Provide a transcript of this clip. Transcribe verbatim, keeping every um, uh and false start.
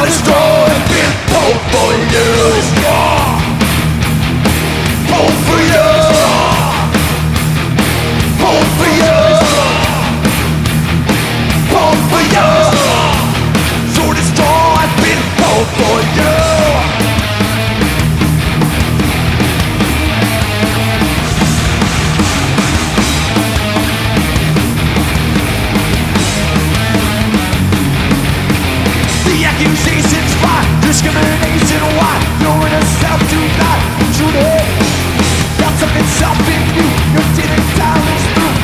the straw has been pulled for you. Pulled for you. Pulled for you. Pulled for you. So the straw has been pulled for you. The accusations fly, discrimination why you're in a self-to-die. Truly, got something self in you. You didn't die.